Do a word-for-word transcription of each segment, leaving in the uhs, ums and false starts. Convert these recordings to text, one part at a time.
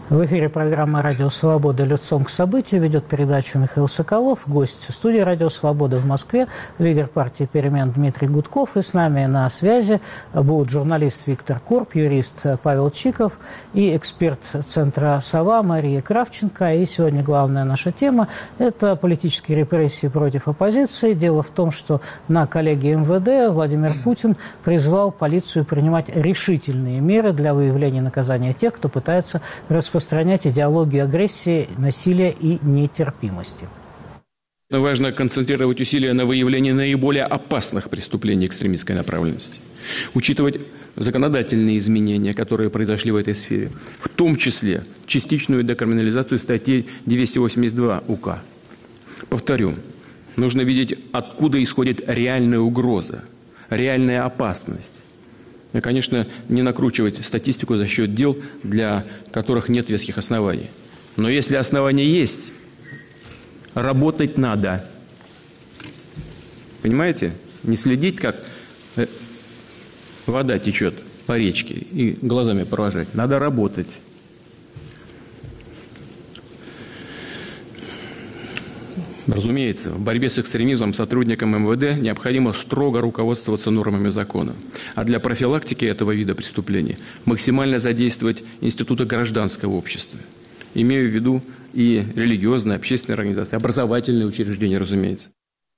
В эфире программа «Радио Свобода. Лицом к событию». Ведет передачу Михаил Соколов. Гость студии «Радио Свобода» в Москве, лидер партии «Перемен» Дмитрий Гудков. И с нами на связи будут журналист Виктор Корп, юрист Павел Чиков и эксперт Центра «Сова» Мария Кравченко. И сегодня главная наша тема – это политические репрессии против оппозиции. Дело в том, что на коллегии эм вэ дэ Владимир Путин призвал полицию принимать решительные меры для выявления и наказания тех, кто пытается распространять распространять идеологию агрессии, насилия и нетерпимости. Важно концентрировать усилия на выявлении наиболее опасных преступлений экстремистской направленности, учитывать законодательные изменения, которые произошли в этой сфере, в том числе частичную декриминализацию статьи двести восемьдесят два УК. Повторю, нужно видеть, откуда исходит реальная угроза, реальная опасность. И, конечно, не накручивать статистику за счет дел, для которых нет веских оснований. Но если основания есть, работать надо. Понимаете? Не следить, как вода течет по речке, и глазами провожать. Надо работать. Разумеется, в борьбе с экстремизмом сотрудникам эм вэ дэ необходимо строго руководствоваться нормами закона. А для профилактики этого вида преступлений максимально задействовать институты гражданского общества. Имею в виду и религиозные, общественные организации, образовательные учреждения, разумеется.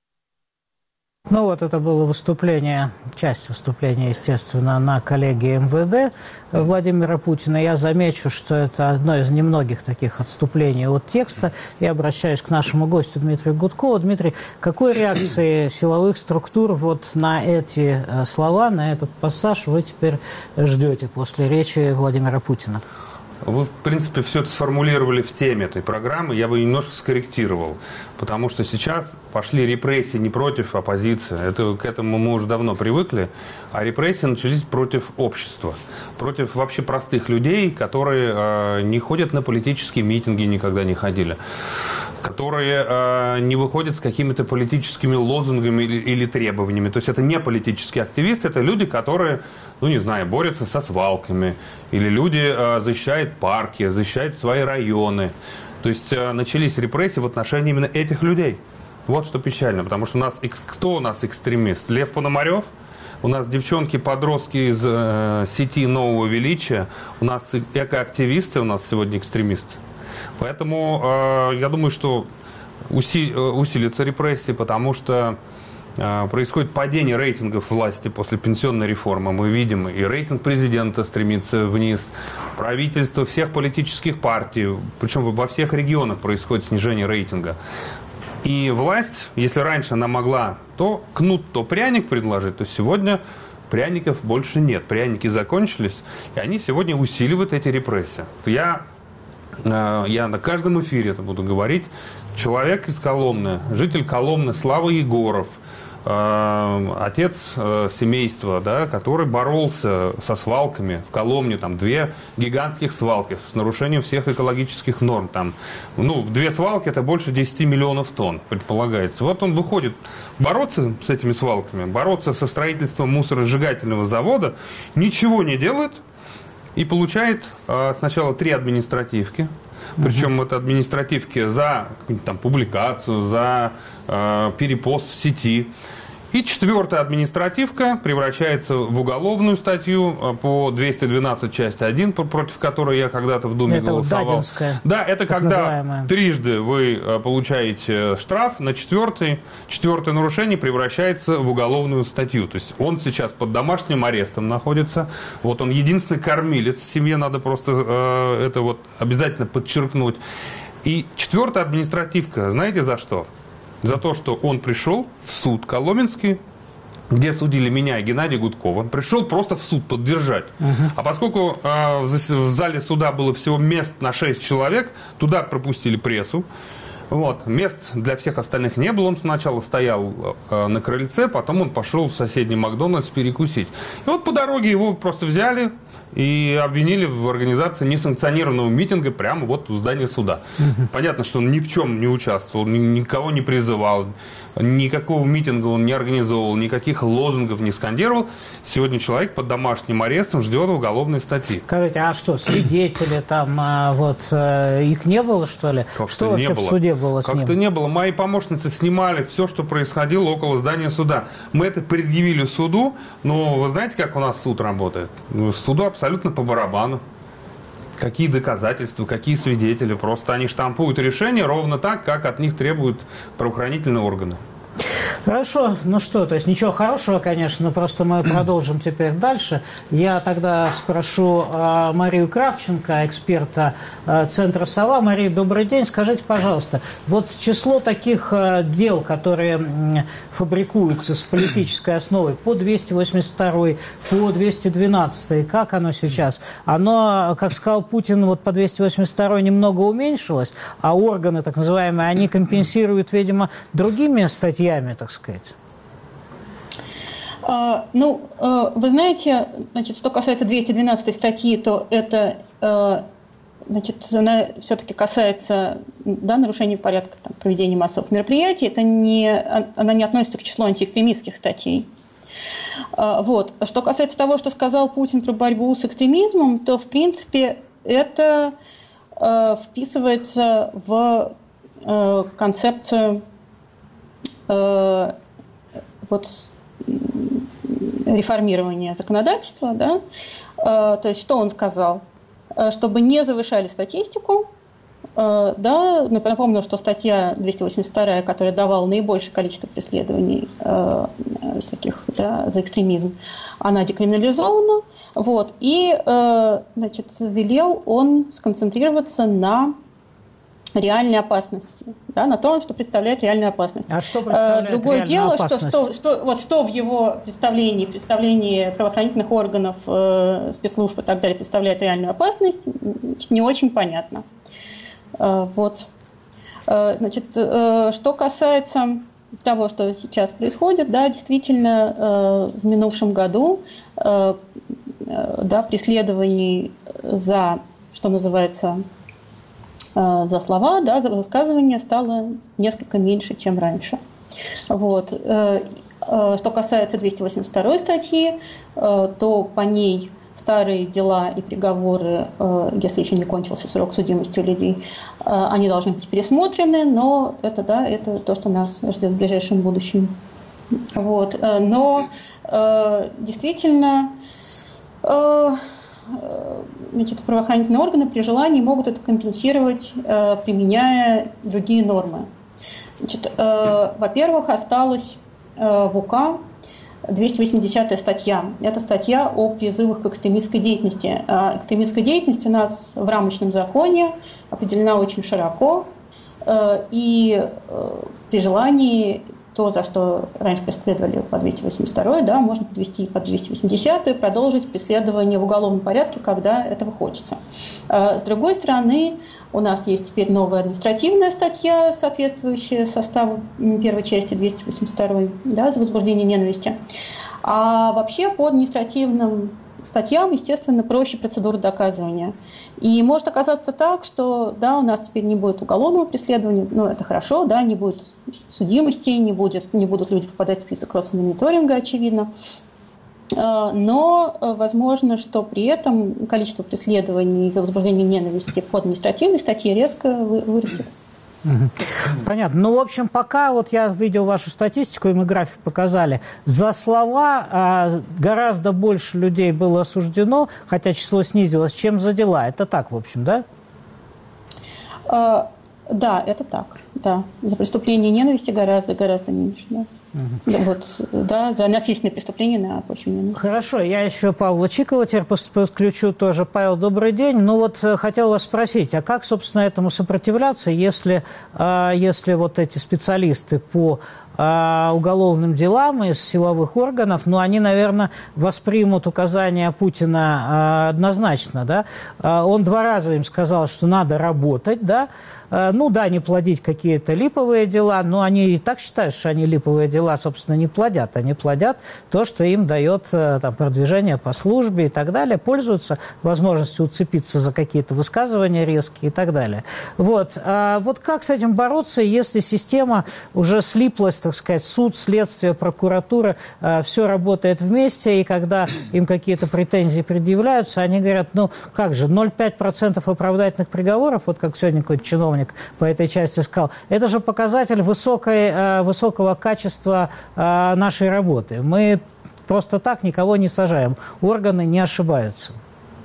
Ну вот это было выступление, часть выступления, естественно, на коллегии эм вэ дэ Владимира Путина. Я замечу, что это одно из немногих таких отступлений от текста. Я обращаюсь к нашему гостю Дмитрию Гудкову. Дмитрий, какой реакции силовых структур вот на эти слова, на этот пассаж вы теперь ждете после речи Владимира Путина? Вы, в принципе, все это сформулировали в теме этой программы, я бы немножко скорректировал, потому что сейчас пошли репрессии не против оппозиции, это, к этому мы уже давно привыкли, а репрессии начались против общества, против вообще простых людей, которые э, не ходят на политические митинги, никогда не ходили, которые э, не выходят с какими-то политическими лозунгами или, или требованиями. То есть это не политические активисты, это люди, которые, ну не знаю, борются со свалками, или люди э, защищают парки, защищают свои районы. То есть э, начались репрессии в отношении именно этих людей. Вот что печально, потому что у нас, кто у нас экстремист? Лев Пономарев? У нас девчонки-подростки из э, сети Нового Величия, у нас экоактивисты, у нас сегодня экстремисты. Поэтому э, я думаю, что уси, усилится репрессии, потому что э, происходит падение рейтингов власти после пенсионной реформы. Мы видим, и рейтинг президента стремится вниз, правительство всех политических партий, причем во всех регионах происходит снижение рейтинга. И власть, если раньше она могла то кнут, то пряник предложить, то сегодня пряников больше нет. Пряники закончились, и они сегодня усиливают эти репрессии. Я... Я на каждом эфире это буду говорить. Человек из Коломны, житель Коломны Слава Егоров, э, отец э, семейства, да, который боролся со свалками в Коломне, там две гигантских свалки с нарушением всех экологических норм. Там, ну, две свалки это больше десяти миллионов тонн, предполагается. Вот он выходит бороться с этими свалками, бороться со строительством мусоросжигательного завода, ничего не делает. И получает э, сначала три административки, причем это административки за там, публикацию, за э, перепост в сети. И четвертая административка превращается в уголовную статью по двести двенадцать часть один, против которой я когда-то в Думе это голосовал. Дадинская, да, это когда называемая. Трижды вы получаете штраф, на четвертый, четвертое нарушение превращается в уголовную статью. То есть он сейчас под домашним арестом находится. Вот он единственный кормилец в семье, надо просто э, это вот обязательно подчеркнуть. И четвертая административка, знаете за что? За то, что он пришел в суд Коломенский, где судили меня и Геннадия Гудкова. Он пришел просто в суд поддержать. Угу. А поскольку э, в зале суда было всего мест на шесть человек, туда пропустили прессу. Вот. Мест для всех остальных не было. Он сначала стоял э, на крыльце, потом он пошел в соседний Макдональдс перекусить. И вот по дороге его просто взяли и обвинили в организации несанкционированного митинга прямо вот у здания суда. Угу. Понятно, что он ни в чем не участвовал, никого не призывал, никакого митинга он не организовывал, никаких лозунгов не скандировал. Сегодня человек под домашним арестом ждет уголовной статьи. Скажите, а что, свидетели там, вот, их не было, что ли? Как что вообще не в было. суде было с ним? Как-то не было. Мои помощницы снимали все, что происходило около здания суда. Мы это предъявили суду, но вы знаете, как у нас суд работает? Суду абсолютно по барабану. Какие доказательства, какие свидетели. Просто они штампуют решение ровно так, как от них требуют правоохранительные органы. Хорошо, ну что, то есть ничего хорошего, конечно, но просто мы продолжим теперь дальше. Я тогда спрошу э, Марию Кравченко, эксперта э, Центра «Сова». Мария, добрый день. Скажите, пожалуйста, вот число таких э, дел, которые э, фабрикуются с политической основой по двести восемьдесят второй, по двести двенадцатый, как оно сейчас? Оно, как сказал Путин, вот по двести восемьдесят второй немного уменьшилось, а органы, так называемые, они компенсируют, видимо, другими статьями, так сказать. А, ну, а, вы знаете, значит, что касается двести двенадцатой статьи, то это, а, значит, она все-таки касается, да, нарушения порядка там, проведения массовых мероприятий. Это не, она не относится к числу антиэкстремистских статей. А, вот. Что касается того, что сказал Путин про борьбу с экстремизмом, то, в принципе, это а, вписывается в а, концепцию вот реформирования законодательства, да, то есть что он сказал, чтобы не завышали статистику, да, напомню, что статья двести восемьдесят вторая, которая давала наибольшее количество преследований таких, да, за экстремизм, она декриминализована, вот, и, значит, велел он сконцентрироваться на реальной опасности, да, на том, что представляет реальную опасность. А что представляет Другое дело, опасность? Что, что, что, вот, что в его представлении, представлении правоохранительных органов, э, спецслужб и так далее представляет реальную опасность, не очень понятно. Э, вот. Э, значит, э, что касается того, что сейчас происходит, да, действительно, э, в минувшем году э, э, да, преследований за, что называется, за слова, да, за высказывания стало несколько меньше, чем раньше. Вот. Что касается двести восемьдесят второй статьи, то по ней старые дела и приговоры, если еще не кончился срок судимости у людей, они должны быть пересмотрены, но это, да, это то, что нас ждет в ближайшем будущем. Вот. Но действительно, значит, правоохранительные органы при желании могут это компенсировать, э, применяя другие нормы. Значит, э, во-первых, осталась э, в УК двести восьмидесятая статья. Это статья о призывах к экстремистской деятельности. А экстремистская деятельность у нас в рамочном законе определена очень широко, э, и э, при желании то, за что раньше преследовали по двести восемьдесят второй, да, можно подвести под двести восьмидесятую и продолжить преследование в уголовном порядке, когда этого хочется. С другой стороны, у нас есть теперь новая административная статья, соответствующая составу первой части двести восемьдесят второй, да, за возбуждение ненависти. А вообще по административным статьям, естественно, проще процедура доказывания. И может оказаться так, что да, у нас теперь не будет уголовного преследования, ну это хорошо, да, не будет судимости, не, будет, не будут люди попадать в список Росмониторинга, очевидно. Но возможно, что при этом количество преследований за возбуждение ненависти по административной статье резко вырастет. Понятно. Ну, в общем, пока вот я видел вашу статистику, и мы график показали, за слова а, гораздо больше людей было осуждено, хотя число снизилось, чем за дела. Это так, в общем, да? А, да, это так. Да. За преступление ненависти гораздо-гораздо меньше, да. Угу. Вот, да, за насильственные преступления на почве ненависти. Хорошо, я еще Павла Чикова теперь подключу тоже. Павел, добрый день. Ну вот хотел вас спросить, а как, собственно, этому сопротивляться, если, если вот эти специалисты по уголовным делам из силовых органов, но они, наверное, воспримут указания Путина однозначно. Да? Он два раза им сказал, что надо работать, да, ну да, не плодить какие-то липовые дела, но они и так считают, что они липовые дела, собственно, не плодят. Они плодят то, что им дает там, продвижение по службе и так далее, пользуются возможностью уцепиться за какие-то высказывания резкие и так далее. Вот. А вот как с этим бороться, если система уже слиплась, так сказать, суд, следствие, прокуратура, все работает вместе, и когда им какие-то претензии предъявляются, они говорят, ну как же, ноль целых пять десятых процента оправдательных приговоров, вот как сегодня какой-то чиновник по этой части сказал, это же показатель высокой, высокого качества нашей работы. Мы просто так никого не сажаем. Органы не ошибаются.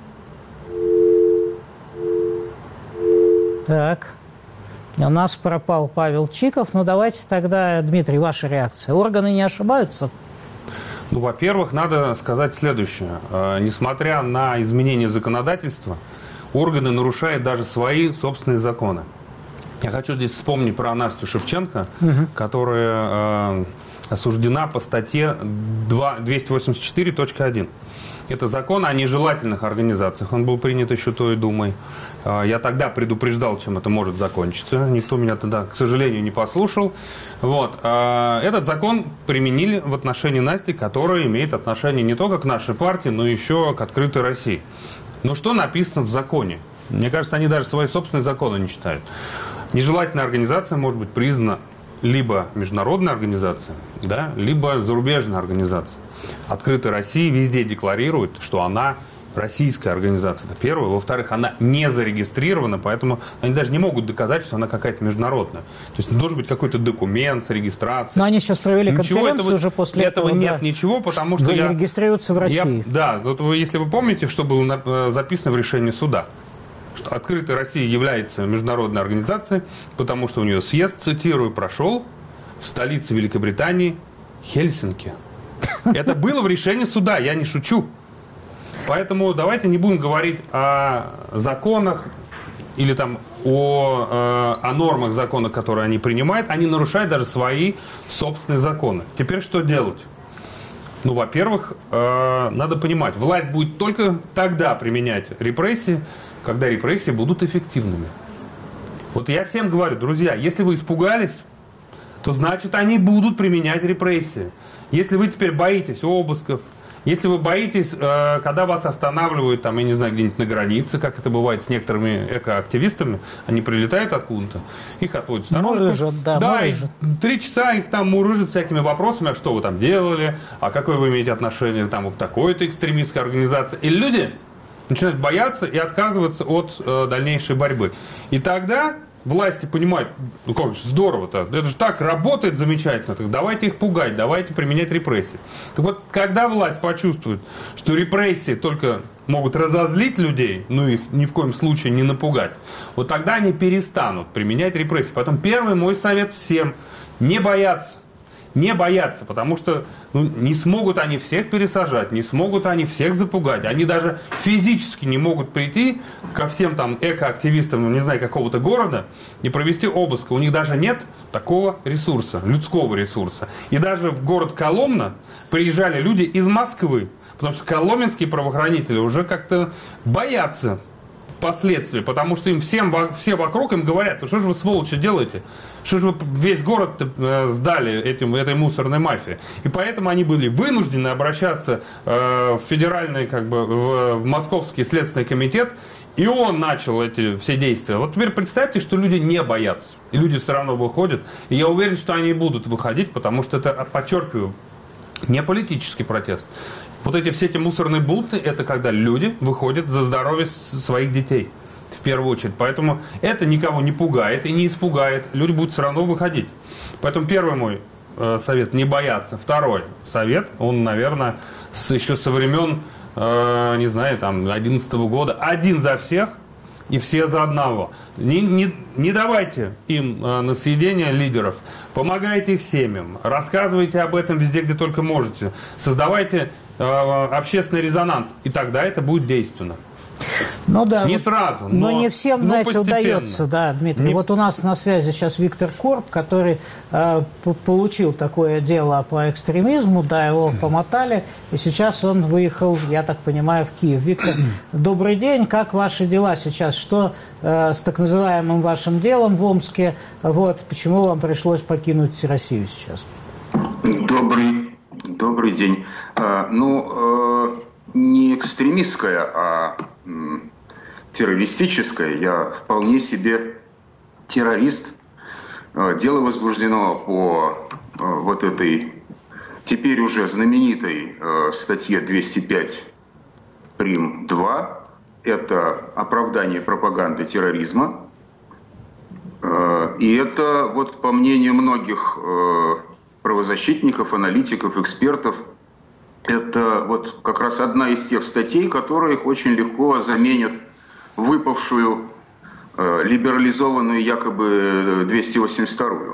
Так. У нас пропал Павел Чиков. Ну, давайте тогда, Дмитрий, ваша реакция. Органы не ошибаются? Ну, во-первых, надо сказать следующее. Несмотря на изменение законодательства, органы нарушают даже свои собственные законы. Я хочу здесь вспомнить про Настю Шевченко, угу. которая э, осуждена по статье двести восемьдесят четыре точка один. Это закон о нежелательных организациях. Он был принят еще той Думой. Э, я тогда предупреждал, чем это может закончиться. Никто меня тогда, к сожалению, не послушал. Вот. Э, этот закон применили в отношении Насти, которая имеет отношение не только к нашей партии, но еще к открытой России. Но что написано в законе? Мне кажется, они даже свои собственные законы не читают. Нежелательная организация может быть признана либо международной организацией, да, либо зарубежной организацией. Открытая Россия везде декларирует, что она российская организация. Это первое. Во-вторых, она не зарегистрирована, поэтому они даже не могут доказать, что она какая-то международная. То есть должен быть какой-то документ с регистрацией. Но они сейчас провели ничего конференцию этого, уже после этого. Этого нет да, ничего, потому что я... регистрируются в России. Я, да, вот вы, если вы помните, что было записано в решении суда, что Открытая Россия является международной организацией, потому что у нее съезд, цитирую, прошел в столице Великобритании Хельсинки. Это было в решении суда, я не шучу. Поэтому давайте не будем говорить о законах или там о, о нормах закона, которые они принимают. Они нарушают даже свои собственные законы. Теперь что делать? Ну, во-первых, надо понимать, власть будет только тогда применять репрессии, когда репрессии будут эффективными. Вот я всем говорю, друзья, если вы испугались, то значит они будут применять репрессии. Если вы теперь боитесь обысков, если вы боитесь, э, когда вас останавливают, там, я не знаю, где-нибудь на границе, как это бывает с некоторыми экоактивистами, они прилетают откуда-то, их отводят в сторонку. Мурыжат, да, да, мурыжат. И три часа их там мурыжат всякими вопросами, а что вы там делали, а какое вы имеете отношение там, к такой-то экстремистской организации. И люди начинают бояться и отказываться от э, дальнейшей борьбы. И тогда власти понимают, ну как же здорово-то, это же так работает замечательно, так давайте их пугать, давайте применять репрессии. Так вот, когда власть почувствует, что репрессии только могут разозлить людей, ну их ни в коем случае не напугать, вот тогда они перестанут применять репрессии. Поэтому первый мой совет всем – не бояться. Не бояться, потому что ну, не смогут они всех пересажать, не смогут они всех запугать. Они даже физически не могут прийти ко всем там экоактивистам, не знаю, какого-то города и провести обыск. У них даже нет такого ресурса, людского ресурса. И даже в город Коломна приезжали люди из Москвы, потому что коломенские правоохранители уже как-то боятся последствий, потому что им всем, все вокруг им говорят, что же вы, сволочи, делаете? Что же вы весь город сдали этим, этой мусорной мафии? И поэтому они были вынуждены обращаться э, в федеральный, как бы, в, в Московский следственный комитет, и он начал эти все действия. Вот теперь представьте, что люди не боятся, и люди все равно выходят, и я уверен, что они будут выходить, потому что это, подчеркиваю, не политический протест. Вот эти все эти мусорные бунты, это когда люди выходят за здоровье своих детей. В первую очередь. Поэтому это никого не пугает и не испугает. Люди будут все равно выходить. Поэтому первый мой э, совет – не бояться. Второй совет, он, наверное, с, еще со времен, э, не знаю, там, две тысячи одиннадцатого года. Один за всех и все за одного. Не, не, не давайте им э, на съедение лидеров. Помогайте их семьям. Рассказывайте об этом везде, где только можете. Создавайте э, общественный резонанс. И тогда это будет действенно. Ну да, не вот, сразу, но, но не всем, но знаете, постепенно. удается, да, Дмитрий. Не... Вот у нас на связи сейчас Виктор Корб, который э, получил такое дело по экстремизму, да, его помотали, и сейчас он выехал, я так понимаю, в Киев. Виктор, добрый день, как ваши дела сейчас? Что э, с так называемым вашим делом в Омске? Вот, почему вам пришлось покинуть Россию сейчас? Добрый, добрый день. А, ну, э, не экстремистская, а м, террористическая. Я вполне себе террорист. Дело возбуждено по вот этой теперь уже знаменитой статье двести пять прим. два. Это оправдание пропаганды терроризма. И это, вот по мнению многих правозащитников, аналитиков, экспертов, это вот как раз одна из тех статей, которые их очень легко заменят выпавшую, э, либерализованную якобы двести восемьдесят вторую.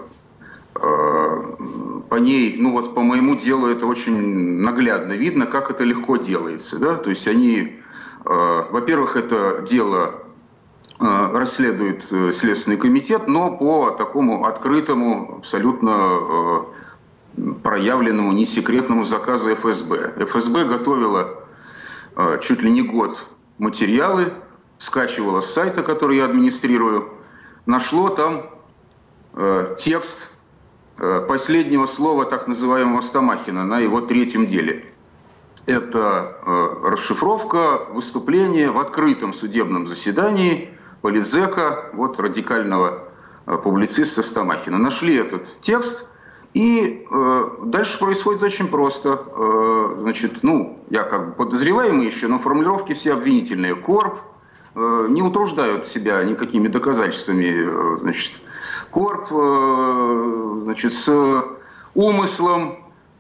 Э, по ней, ну вот по моему делу это очень наглядно видно, как это легко делается. Да? То есть они, э, во-первых, это дело э, расследует Следственный комитет, но по такому открытому, абсолютно э, проявленному, не секретному заказу эф эс бэ. эф эс бэ готовила э, чуть ли не год материалы, скачивала с сайта, который я администрирую, нашло там э, текст э, последнего слова так называемого Стамахина на его третьем деле. Это э, расшифровка выступления в открытом судебном заседании политзека, вот радикального э, публициста Стамахина. Нашли этот текст, и э, дальше происходит очень просто. Э, значит, ну, я как бы подозреваемый еще, но формулировки все обвинительные. Корб не утруждают себя никакими доказательствами. Значит, Корб, значит, с умыслом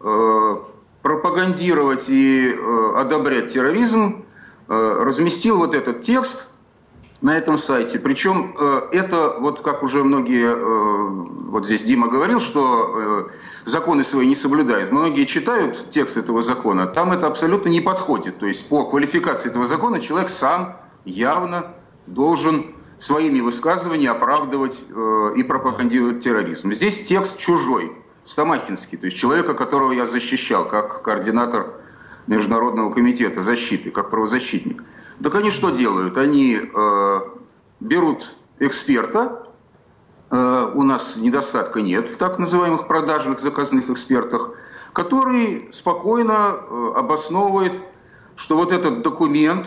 пропагандировать и одобрять терроризм разместил вот этот текст на этом сайте. Причем это, вот как уже многие, вот здесь Дима говорил, что законы свои не соблюдают. Многие читают текст этого закона, там это абсолютно не подходит. То есть по квалификации этого закона человек сам явно должен своими высказываниями оправдывать э, и пропагандировать терроризм. Здесь текст чужой, стамахинский, то есть человека, которого я защищал как координатор Международного комитета защиты, как правозащитник. Так они что делают? Они э, берут эксперта, э, у нас недостатка нет в так называемых продажных заказных экспертах, который спокойно э, обосновывает, что вот этот документ,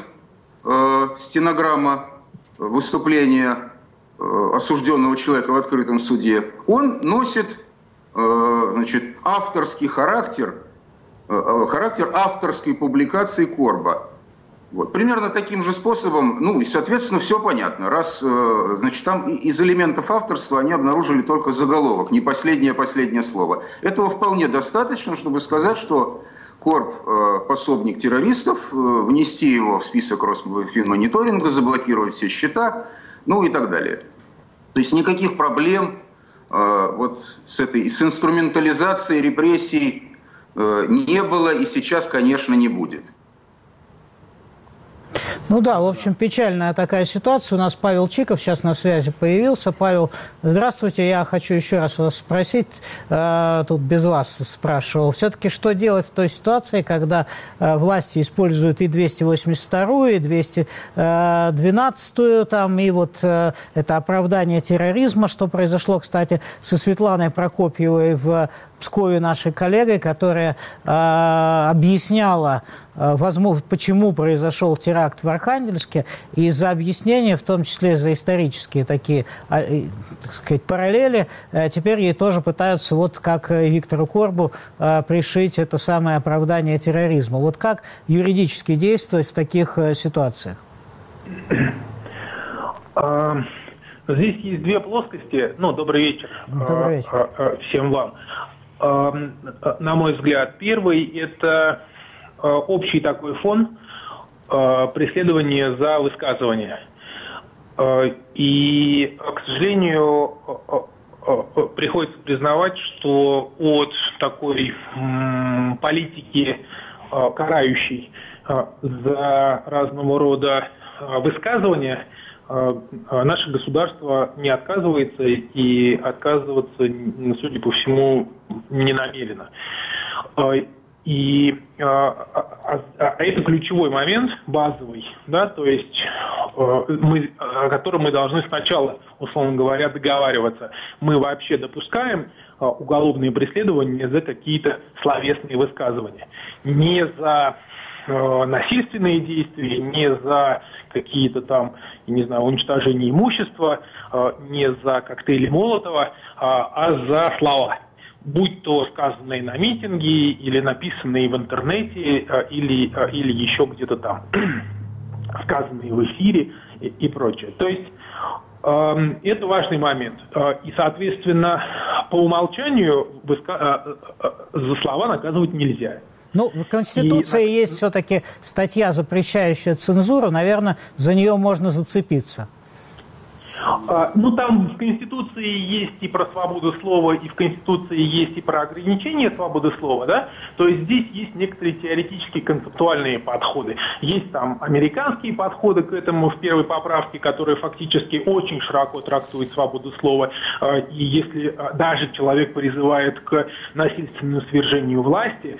стенограмма выступления осужденного человека в открытом суде, он носит, значит, авторский характер, характер авторской публикации Корба. Вот. Примерно таким же способом, ну и, соответственно, все понятно. Раз, значит, там из элементов авторства они обнаружили только заголовок, не последнее, последнее слово. Этого вполне достаточно, чтобы сказать, что Корб – пособник террористов, внести его в список Росфинмониторинга, заблокировать все счета, ну и так далее. То есть никаких проблем вот с этой, с инструментализацией репрессий не было и сейчас, конечно, не будет. Ну да, в общем, печальная такая ситуация. У нас Павел Чиков сейчас на связи появился. Павел, здравствуйте. Я хочу еще раз вас спросить, э, тут без вас спрашивал, все-таки что делать в той ситуации, когда э, власти используют и двести восемьдесят вторую, и двести двенадцатую, там, и вот э, это оправдание терроризма, что произошло, кстати, со Светланой Прокопьевой в Пскове, нашей коллегой, которая э, объясняла, э, возможно, почему произошел теракт в Архангельске, и за объяснение, в том числе за исторические такие, э, так сказать, параллели, э, теперь ей тоже пытаются, вот как Виктору Корбу, э, пришить это самое оправдание терроризма. Вот как юридически действовать в таких э, ситуациях? Здесь есть две плоскости. Ну, добрый вечер, добрый вечер. всем вам. На мой взгляд, первый – это общий такой фон преследования за высказывание. И, к сожалению, приходится признавать, что от такой политики карающей за разного рода высказывания наше государство не отказывается и отказываться, судя по всему, не намерено. И а, а это ключевой момент, базовый, да, то есть мы, о котором мы должны сначала, условно говоря, договариваться. Мы вообще допускаем уголовные преследования за какие-то словесные высказывания, не за насильственные действия, не за какие-то там, не знаю, уничтожение имущества, не за коктейли Молотова, а за слова. Будь то сказанные на митинге, или написанные в интернете, или, или еще где-то там, сказанные в эфире и, и прочее. То есть э, это важный момент. И, соответственно, по умолчанию выска... за слова наказывать нельзя. Ну, в Конституции и... есть все-таки статья, запрещающая цензуру. Наверное, за нее можно зацепиться. Ну, там в Конституции есть и про свободу слова, и в Конституции есть и про ограничение свободы слова, да? То есть здесь есть некоторые теоретические концептуальные подходы. Есть там американские подходы к этому в первой поправке, которые фактически очень широко трактуют свободу слова. И если даже человек призывает к насильственному свержению власти,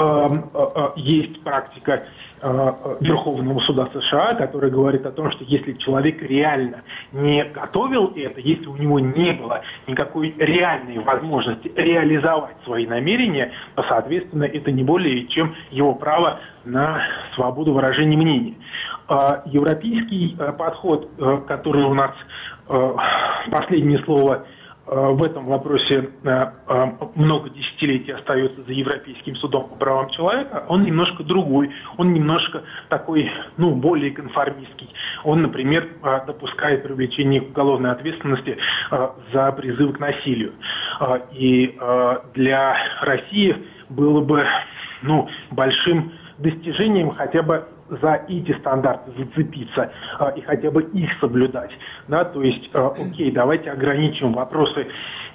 есть практика Верховного суда США, который говорит о том, что если человек реально не готовил это, если у него не было никакой реальной возможности реализовать свои намерения, то, соответственно, это не более чем его право на свободу выражения мнений. Европейский подход, который у нас последнее слово в этом вопросе много десятилетий остается за Европейским судом по правам человека, он немножко другой, он немножко такой, ну, более конформистский. Он, например, допускает привлечение к уголовной ответственности за призыв к насилию. И для России было бы, ну, большим достижением хотя бы за эти стандарты зацепиться а, и хотя бы их соблюдать. Да? То есть, а, окей, давайте ограничим вопросы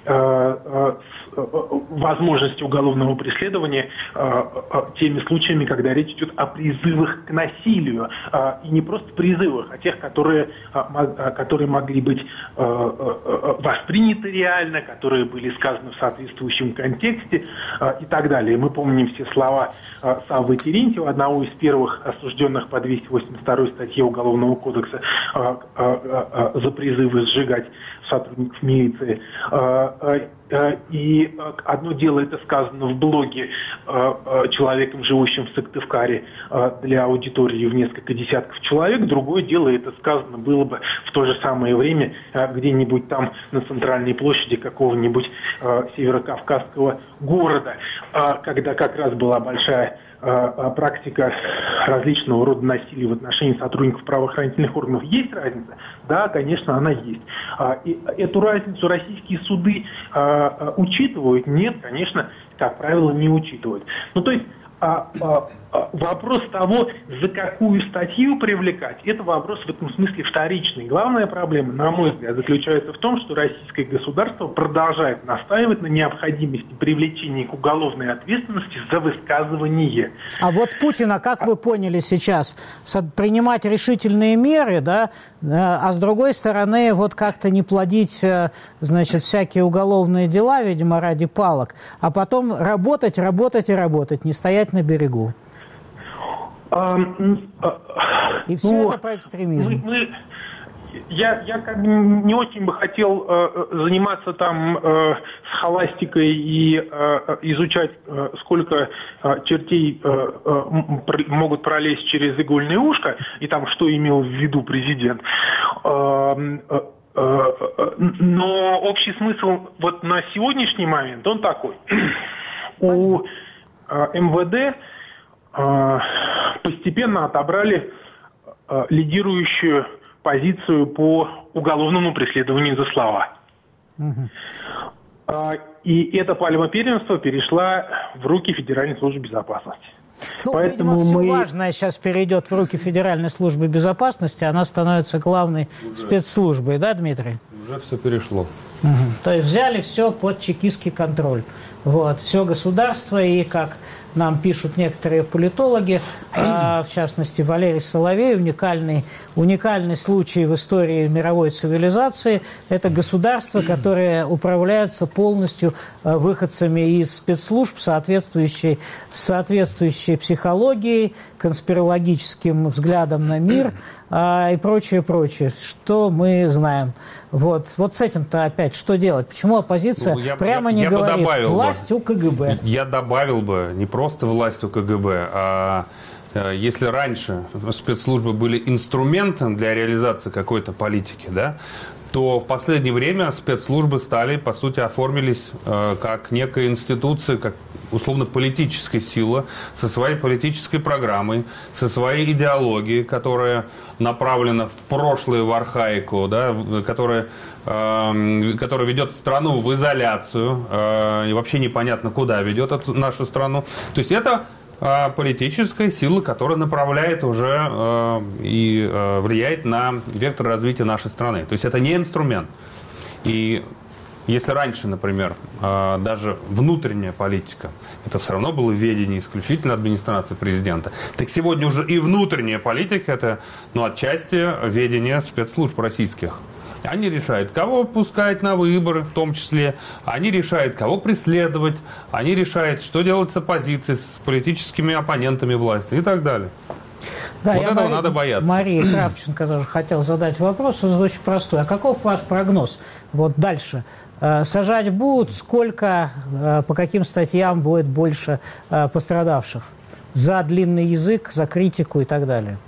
а, а, возможности уголовного преследования а, а, теми случаями, когда речь идет о призывах к насилию. А, и не просто призывах, а тех, которые, а, которые могли быть а, а, восприняты реально, которые были сказаны в соответствующем контексте а, и так далее. Мы помним все слова а, Саввы Терентьева, одного из первых осужденных по двести восемьдесят второй статье Уголовного кодекса а, а, а, за призывы сжигать сотрудников милиции. А, а, и одно дело это сказано в блоге а, а, человеком, живущим в Сыктывкаре, а, для аудитории в несколько десятков человек, другое дело это сказано было бы в то же самое время а, где-нибудь там на центральной площади какого-нибудь а, северокавказского города, а, когда как раз была большая практика различного рода насилия в отношении сотрудников правоохранительных органов. Есть разница? Да, конечно, она есть. И эту разницу российские суды учитывают? Нет, конечно, как правило, не учитывают. Ну, то есть а, а, а, вопрос того, за какую статью привлекать, это вопрос в этом смысле вторичный. Главная проблема, на мой взгляд, заключается в том, что российское государство продолжает настаивать на необходимости привлечения к уголовной ответственности за высказывание. А вот Путина, как вы поняли сейчас, принимать решительные меры, да, а с другой стороны, вот как-то не плодить, значит, всякие уголовные дела, видимо, ради палок, а потом работать, работать и работать, не стоять на берегу. А, а, И все ну, это по экстремизму. Мы, мы, я, я как бы не очень бы хотел э, заниматься там э, с холастикой и э, изучать, э, сколько э, чертей э, э, могут пролезть через игольное ушко, и там что имел в виду президент. Э, э, но общий смысл вот на сегодняшний момент, он такой. У эм вэ дэ постепенно отобрали лидирующую позицию по уголовному преследованию за слова. Угу. И эта пальма первенства перешла в руки Федеральной службы безопасности. Ну, Поэтому видимо, все мы... важное сейчас перейдет в руки Федеральной службы безопасности, она становится главной уже спецслужбой, да, Дмитрий? Уже все перешло. Угу. То есть взяли все под чекистский контроль. Вот, все государство, и, как нам пишут некоторые политологи, а, в частности Валерий Соловей, уникальный, уникальный случай в истории мировой цивилизации, это государство, которое управляется полностью а, выходцами из спецслужб, соответствующей, соответствующей психологией, конспирологическим взглядом на мир а, и прочее, прочее, что мы знаем. Вот, вот с этим-то опять что делать? Почему оппозиция ну, я, прямо я, не я говорит «власть у КГБ»? Я добавил бы не просто власть у КГБ, а если раньше спецслужбы были инструментом для реализации какой-то политики, да, то в последнее время спецслужбы стали, по сути, оформились э, как некая институция, как условно-политическая сила со своей политической программой, со своей идеологией, которая направлена в прошлое, в архаику, да, которая, э, которая ведет страну в изоляцию, э, и вообще непонятно, куда ведет эту, нашу страну. То есть это э, политическая сила, которая направляет уже э, и э, влияет на вектор развития нашей страны. То есть это не инструмент. И если раньше, например, даже внутренняя политика, это все равно было в ведении исключительно администрации президента, так сегодня уже и внутренняя политика, это ну, отчасти ведение спецслужб российских. Они решают, кого пускать на выборы, в том числе. Они решают, кого преследовать. Они решают, что делать с оппозицией, с политическими оппонентами власти и так далее. Да, вот этого Мария, надо бояться. Мария Кравченко тоже хотел задать вопрос, он очень простой. А каков ваш прогноз вот дальше? Сажать будут? Сколько, по каким статьям будет больше пострадавших? За длинный язык, за критику и так далее?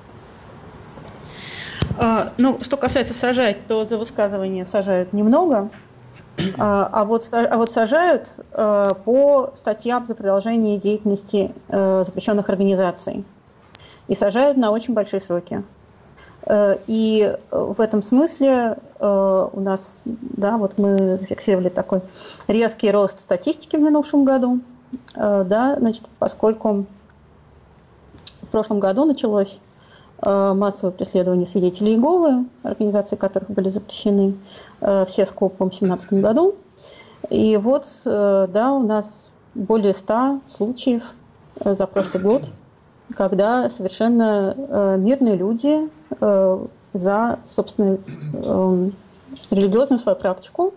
Ну, что касается сажать, то за высказывание сажают немного, а вот, а вот сажают по статьям за продолжение деятельности запрещенных организаций. И сажают на очень большие сроки. И в этом смысле у нас, да, вот мы зафиксировали такой резкий рост статистики в минувшем году, да, значит, поскольку в прошлом году началось массовое преследование свидетелей Иеговы, организации которых были запрещены все скопом в две тысячи семнадцатом году. И вот, да, у нас более ста случаев за прошлый год, когда совершенно мирные люди за, собственно, религиозную свою практику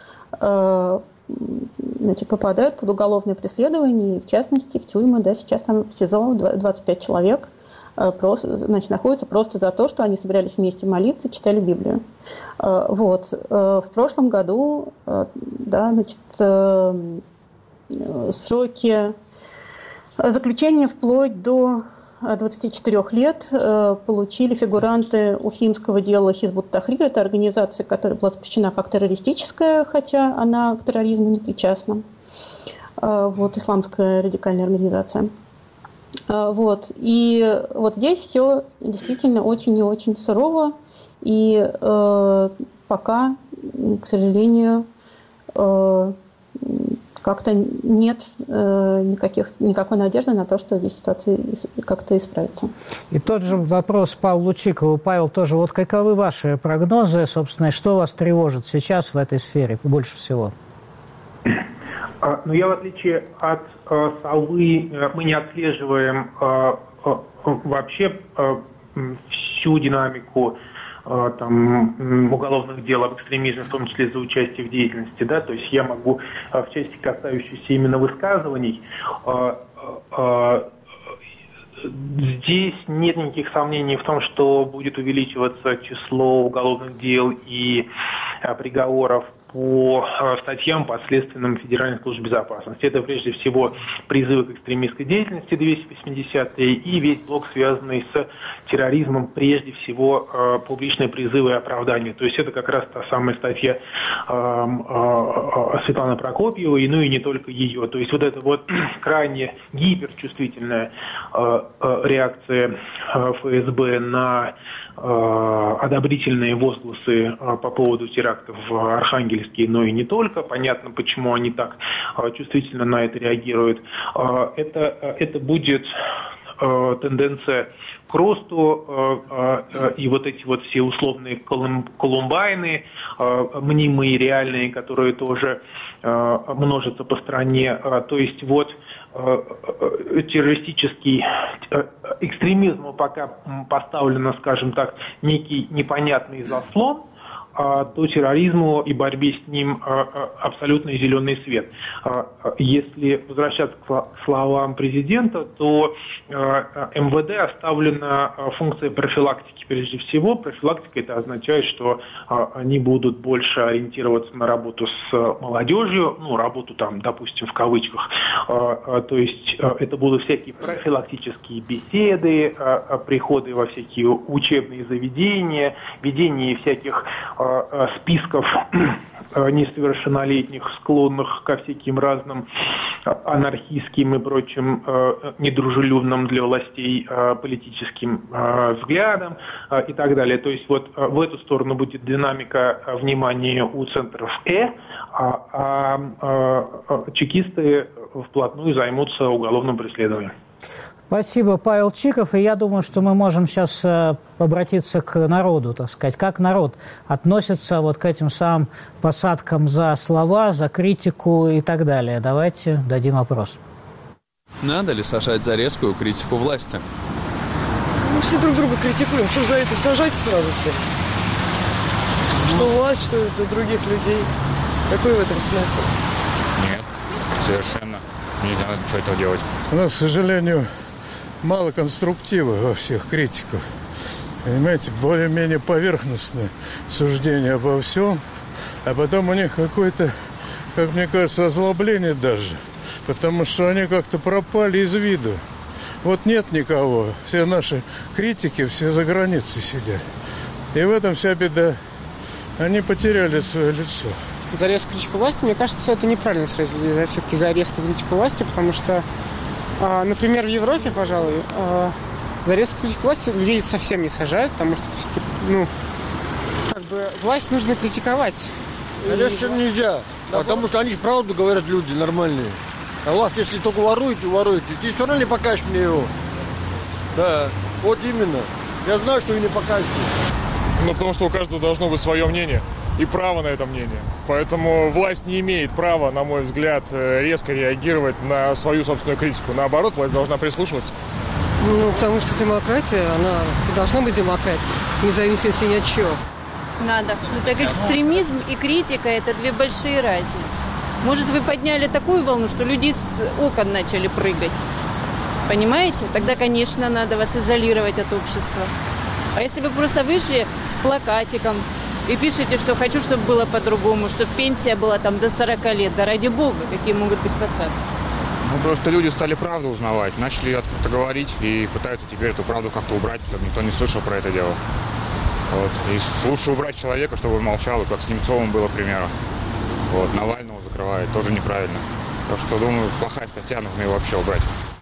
значит, попадают под уголовное преследование, и в частности, в тюрьмы, да, сейчас там в СИЗО двадцать пять человек просто, значит, находятся просто за то, что они собирались вместе молиться и читали Библию. Вот. В прошлом году, да, значит, сроки заключения вплоть до двадцати четырёх лет получили фигуранты уфимского дела Хизбут Тахрир. Это организация, которая была запрещена как террористическая, хотя она к терроризму не причастна. Вот, исламская радикальная организация. Вот. И вот здесь все действительно очень и очень сурово. И э, пока, к сожалению, э, как-то нет э, никаких, никакой надежды на то, что здесь ситуация как-то исправится. И тот же вопрос Павлу Чикову. Павел, тоже, вот каковы ваши прогнозы, собственно, что вас тревожит сейчас в этой сфере больше всего? Ну, я, в отличие от э, Совы, мы не отслеживаем э, э, вообще э, всю динамику э, там, уголовных дел об экстремизме, в том числе за участие в деятельности. Да? То есть я могу э, в части, касающейся именно высказываний, э, э, здесь нет никаких сомнений в том, что будет увеличиваться число уголовных дел и э, приговоров по статьям, подследственным Федеральной службе безопасности. Это прежде всего призывы к экстремистской деятельности двести восьмидесятые и весь блок, связанный с терроризмом, прежде всего э, публичные призывы и оправдания. То есть это как раз та самая статья э, э, Светланы Прокопьевой, ну и не только ее. То есть вот эта вот крайне гиперчувствительная э, э, реакция э, ФСБ на э, одобрительные возгласы э, по поводу терактов в Архангельске израильские, но и не только. Понятно, почему они так чувствительно на это реагируют. Это, это будет тенденция к росту, и вот эти вот все условные колумбайны, мнимые и реальные, которые тоже множатся по стране. То есть вот террористический экстремизм пока поставлен, скажем так, некий непонятный заслон, то терроризму и борьбе с ним абсолютно зеленый свет. Если возвращаться к словам президента, то эм вэ дэ оставлена функция профилактики прежде всего. Профилактика — это означает, что они будут больше ориентироваться на работу с молодежью, ну, работу там, допустим, в кавычках. То есть это будут всякие профилактические беседы, приходы во всякие учебные заведения, ведение всяких списков несовершеннолетних, склонных ко всяким разным анархистским и прочим недружелюбным для властей политическим взглядам и так далее. То есть вот в эту сторону будет динамика внимания у центров Э, а, а чекисты вплотную займутся уголовным преследованием. Спасибо, Павел Чиков. И я думаю, что мы можем сейчас обратиться к народу, так сказать. Как народ относится вот к этим самым посадкам за слова, за критику и так далее? Давайте дадим опрос. Надо ли сажать за резкую критику власти? Мы все друг друга критикуем. Что за это сажать сразу всех? Что власть, что это других людей. Какой в этом смысл? Нет, совершенно. Не надо ничего этого делать. У нас, к сожалению, мало конструктива во всех критиках. Понимаете, более-менее поверхностное суждение обо всем, а потом у них какое-то, как мне кажется, озлобление даже, потому что они как-то пропали из виду. Вот нет никого, все наши критики, все за границей сидят. И в этом вся беда. Они потеряли свое лицо. За резкую критику власти, мне кажется, это неправильно сразу людей, все-таки за резкую критику власти, потому что, например, в Европе, пожалуй, за резкую критику власти людей совсем не сажают, потому что, ну, как бы власть нужно критиковать. Резко нельзя, потому что они же правду говорят, люди нормальные. А власть, если только ворует и ворует, ты все равно не покажешь мне его. Да, вот именно. Я знаю, что вы не покажете. Ну, потому что у каждого должно быть свое мнение и право на это мнение. Поэтому власть не имеет права, на мой взгляд, резко реагировать на свою собственную критику. Наоборот, власть должна прислушиваться. Ну, потому что демократия, она должна быть демократией, независимо ни от чего. Надо. Ну, так экстремизм и критика – это две большие разницы. Может, вы подняли такую волну, что люди с окон начали прыгать. Понимаете? Тогда, конечно, надо вас изолировать от общества. А если вы просто вышли с плакатиком и пишете, что хочу, чтобы было по-другому, чтобы пенсия была там до сорока лет, да ради бога, какие могут быть посадки? Ну, потому что люди стали правду узнавать, начали откуда-то говорить и пытаются теперь эту правду как-то убрать, чтобы никто не слышал про это дело. Вот. И лучше убрать человека, чтобы он молчал, как с Немцовым было, к примеру. Вот. Навального закрывают, тоже неправильно. Так что, думаю, плохая статья, нужно ее вообще убрать.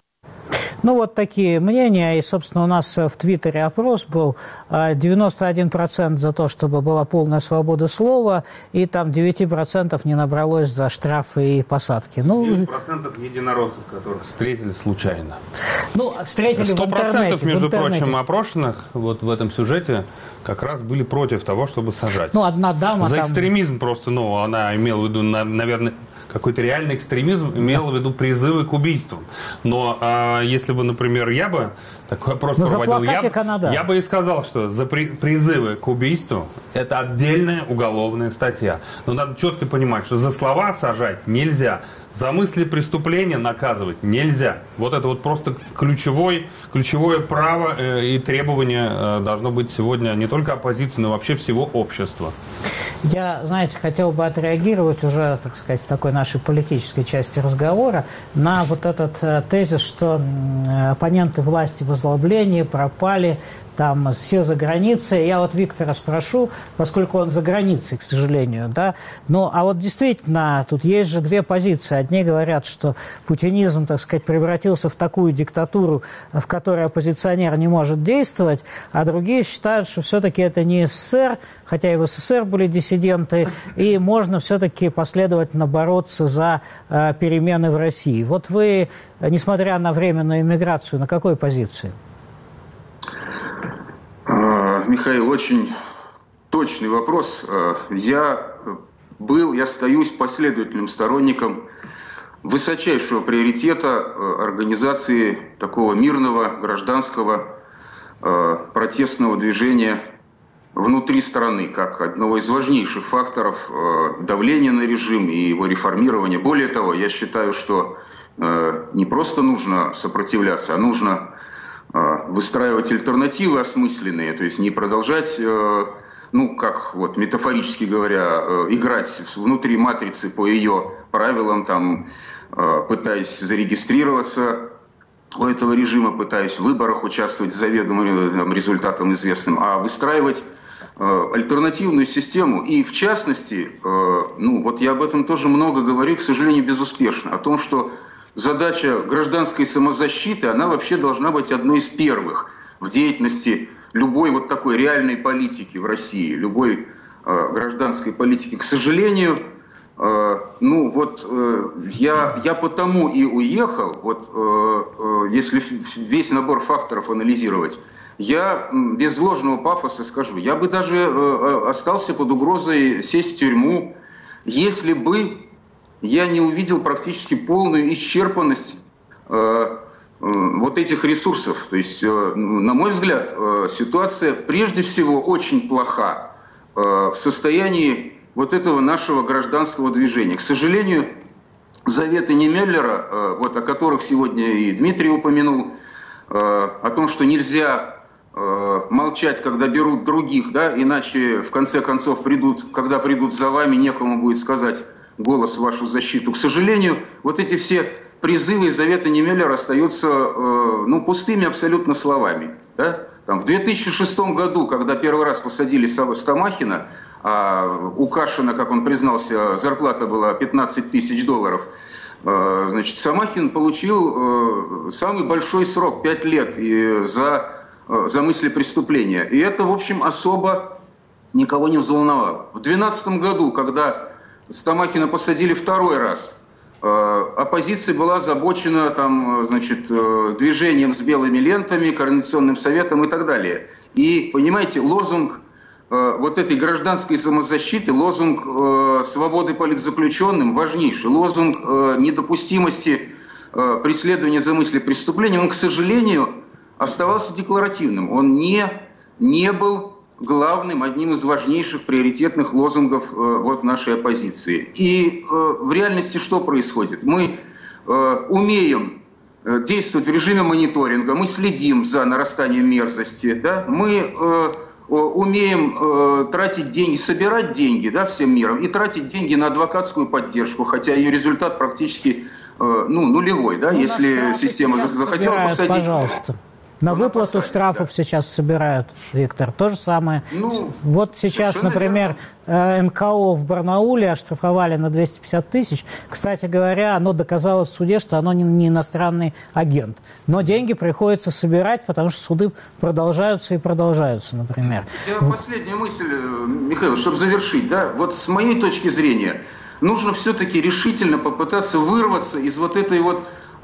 Ну, вот такие мнения. И, собственно, у нас в Твиттере опрос был. девяносто один процент за то, чтобы была полная свобода слова, и там девять процентов не набралось за штрафы и посадки. Ну, девять процентов единороссов, которых встретили случайно. Ну, встретили сто процентов, в интернете. между в интернете. прочим, опрошенных вот в этом сюжете как раз были против того, чтобы сажать. Ну, одна дама За там... экстремизм просто, ну, она имела в виду, наверное... Какой-то реальный экстремизм имел в виду призывы к убийствам. Но а, если бы, например, я бы такой опрос Но проводил, я, она, да. я бы и сказал, что за при, призывы к убийству это отдельная уголовная статья. Но надо четко понимать, что за слова сажать нельзя. За мысли преступления наказывать нельзя. Вот это вот просто ключевой, ключевое право э, и требование э, должно быть сегодня не только оппозиции, но вообще всего общества. Я, знаете, хотел бы отреагировать уже, так сказать, в такой нашей политической части разговора на вот этот э, тезис, что э, оппоненты власти в озлоблении пропали, там все за границей. Я вот Виктора спрошу, поскольку он за границей, к сожалению, да. Ну, а вот действительно, тут есть же две позиции. Одни говорят, что путинизм, так сказать, превратился в такую диктатуру, в которой оппозиционер не может действовать, а другие считают, что все-таки это не СССР, хотя и в СССР были диссиденты, и можно все-таки последовательно бороться за э, перемены в России. Вот вы, несмотря на временную эмиграцию, на какой позиции? Михаил, очень точный вопрос. Я был и остаюсь последовательным сторонником высочайшего приоритета организации такого мирного, гражданского, протестного движения внутри страны, как одного из важнейших факторов давления на режим и его реформирования. Более того, я считаю, что не просто нужно сопротивляться, а нужно выстраивать альтернативы осмысленные, то есть не продолжать, ну, как вот метафорически говоря, играть внутри матрицы по ее правилам, там, пытаясь зарегистрироваться у этого режима, пытаясь в выборах участвовать с заведомым результатом известным, а выстраивать альтернативную систему. И в частности, ну, вот я об этом тоже много говорю, к сожалению, безуспешно, о том, что задача гражданской самозащиты, она вообще должна быть одной из первых в деятельности любой вот такой реальной политики в России, любой э, гражданской политики. К сожалению, э, ну вот э, я, я потому и уехал, вот э, э, если весь набор факторов анализировать, я без ложного пафоса скажу, я бы даже э, остался под угрозой сесть в тюрьму, если бы я не увидел практически полную исчерпанность э, э, вот этих ресурсов. То есть, э, на мой взгляд, э, ситуация прежде всего очень плоха э, в состоянии вот этого нашего гражданского движения. К сожалению, заветы Немеллера, э, вот, о которых сегодня и Дмитрий упомянул, э, о том, что нельзя э, молчать, когда берут других, да, иначе в конце концов придут, когда придут за вами, некому будет сказать голос в вашу защиту. К сожалению, вот эти все призывы и заветы Немеллера остаются э, ну, пустыми абсолютно словами. Да? Там, в две тысячи шестом году, когда первый раз посадили Стамахина, а у Кашина, как он признался, зарплата была пятнадцать тысяч долларов, э, значит, Стамахин получил э, самый большой срок, пять лет, и за, э, за мысли преступления. И это, в общем, особо никого не взволновало. В две тысячи двенадцатом году, когда Стамахина посадили второй раз, оппозиция была озабочена там, значит, движением с белыми лентами, координационным советом и так далее. И, понимаете, лозунг вот этой гражданской самозащиты, лозунг свободы политзаключенным, важнейший, лозунг недопустимости преследования за мысли преступления, он, к сожалению, оставался декларативным. Он не, не был главным, одним из важнейших приоритетных лозунгов э, вот нашей оппозиции. И э, в реальности что происходит? Мы э, умеем э, действовать в режиме мониторинга, мы следим за нарастанием мерзости, да? Мы э, э, умеем э, тратить деньги, собирать деньги, да, всем миром, и тратить деньги на адвокатскую поддержку, хотя ее результат практически э, ну, нулевой, да, ну, если система захотела посадить. Пожалуйста. На выплату штрафов да. сейчас собирают, Виктор. То же самое. Ну, вот сейчас, например, эн ка о в Барнауле оштрафовали на двести пятьдесят тысяч. Кстати говоря, оно доказало в суде, что оно не иностранный агент. Но деньги приходится собирать, потому что суды продолжаются и продолжаются, например. Я последняя мысль, Михаил, чтобы завершить. Да? Вот с моей точки зрения, нужно все-таки решительно попытаться вырваться из вот этой вот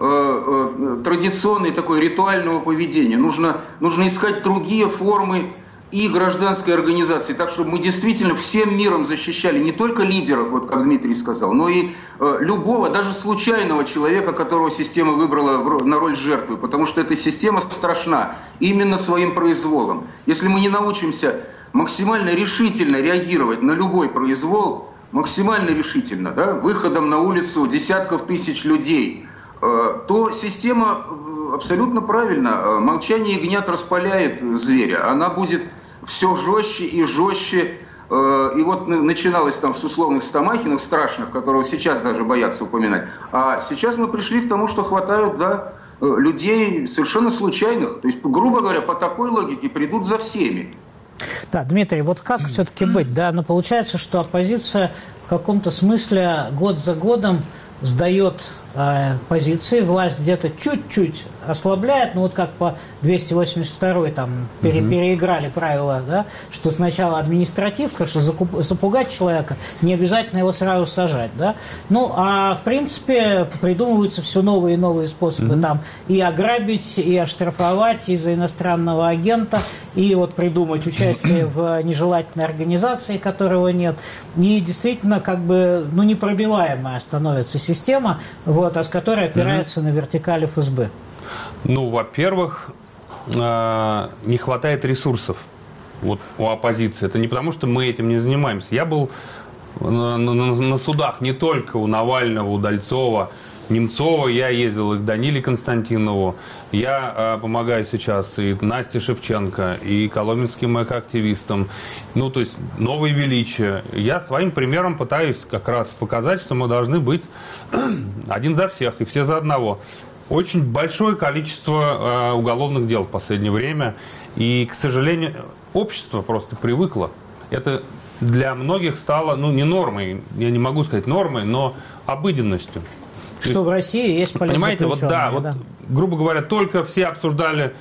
традиционной такой ритуального поведения. Нужно, нужно искать другие формы и гражданской организации, так чтобы мы действительно всем миром защищали не только лидеров, вот как Дмитрий сказал, но и э, любого, даже случайного человека, которого система выбрала в, на роль жертвы, потому что эта система страшна именно своим произволом. Если мы не научимся максимально решительно реагировать на любой произвол, максимально решительно, да, выходом на улицу десятков тысяч людей, то система абсолютно правильно. Молчание ягнят распаляет зверя. Она будет все жестче и жестче. И вот начиналось там с условных Стамахиных страшных, которого сейчас даже боятся упоминать. А сейчас мы пришли к тому, что хватают, да, людей совершенно случайных. То есть, грубо говоря, по такой логике придут за всеми. Да, Дмитрий, вот как все-таки быть? Да, но получается, что оппозиция в каком-то смысле год за годом сдает э, позиции, власть где-то чуть-чуть ослабляет, ну вот как по двести восемьдесят второй там пере, угу. переиграли правила, да, что сначала административка, что закуп, запугать человека, не обязательно его сразу сажать, да. Ну, а в принципе придумываются все новые и новые способы угу. там и ограбить, и оштрафовать из-за иностранного агента, и вот придумать участие в нежелательной организации, которого нет. И действительно, как бы, ну, непробиваемая становится система, вот, а с которой опирается mm-hmm. на вертикаль эф эс бэ. Ну, во-первых, не хватает ресурсов вот, у оппозиции. Это не потому, что мы этим не занимаемся. Я был на, на, на судах не только у Навального, у Дальцова, Немцова, я ездил и к Даниле Константинову. Я э, помогаю сейчас и Насте Шевченко, и коломенским экоактивистам. Ну, то есть, новое величие. Я своим примером пытаюсь как раз показать, что мы должны быть один за всех и все за одного. Очень большое количество э, уголовных дел в последнее время. И, к сожалению, общество просто привыкло. Это для многих стало, ну, не нормой, я не могу сказать нормой, но обыденностью. Что есть, в России есть политзаключенные. Понимаете, вот да, вот, да, грубо говоря, только все обсуждали